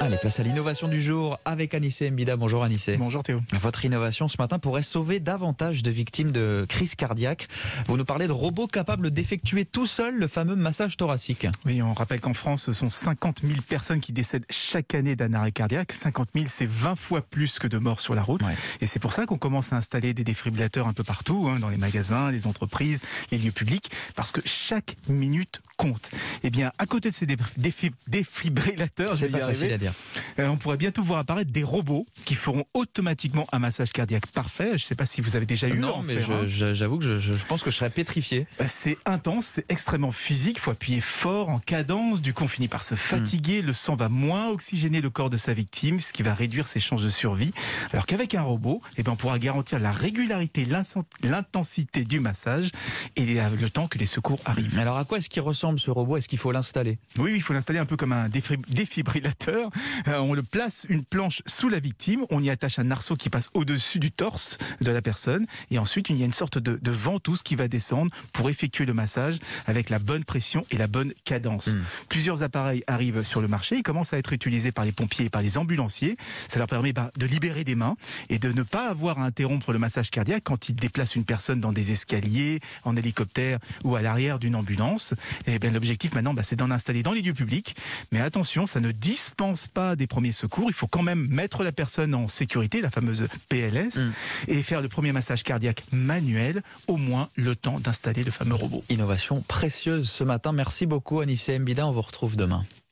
Allez, place à l'innovation du jour avec Anissé Mbida. Bonjour Anissé. Bonjour Théo. Votre innovation ce matin pourrait sauver davantage de victimes de crise cardiaque. Vous nous parlez de robots capables d'effectuer tout seuls le fameux massage thoracique. Oui, on rappelle qu'en France, ce sont 50 000 personnes qui décèdent chaque année d'un arrêt cardiaque. 50 000, c'est 20 fois plus que de morts sur la route. Ouais. Et c'est pour ça qu'on commence à installer des défibrillateurs un peu partout, dans les magasins, les entreprises, les lieux publics, parce que chaque minute compte. Eh bien, à côté de ces défibrillateurs, c'est pas facile à dire. On pourrait bientôt voir apparaître des robots qui feront automatiquement un massage cardiaque parfait. Je ne sais pas si vous avez déjà eu. Non, mais j'avoue que je pense que je serais pétrifié. C'est intense, c'est extrêmement physique. Il faut appuyer fort, en cadence. Du coup, on finit par se fatiguer. Le sang va moins oxygéner le corps de sa victime, ce qui va réduire ses chances de survie. Alors qu'avec un robot, on pourra garantir la régularité, l'intensité du massage et le temps que les secours arrivent. Alors à quoi est-ce qu'il ressemble ce robot? Est-ce qu'il faut l'installer? Oui, il faut l'installer un peu comme un défibrillateur. On le place une planche sous la victime, on y attache un arceau qui passe au-dessus du torse de la personne et ensuite il y a une sorte de ventouse qui va descendre pour effectuer le massage avec la bonne pression et la bonne cadence. Plusieurs appareils arrivent sur le marché, ils commencent à être utilisés par les pompiers et par les ambulanciers. Ça leur permet de libérer des mains et de ne pas avoir à interrompre le massage cardiaque quand ils déplacent une personne dans des escaliers, en hélicoptère ou à l'arrière d'une ambulance. Et bien l'objectif maintenant, c'est d'en installer dans les lieux publics. Mais attention, ça ne dispense pas des premiers secours. Il faut quand même mettre la personne en sécurité, la fameuse PLS, et faire le premier massage cardiaque manuel, au moins le temps d'installer le fameux robot. Innovation précieuse ce matin. Merci beaucoup Anissé Mbida. On vous retrouve demain.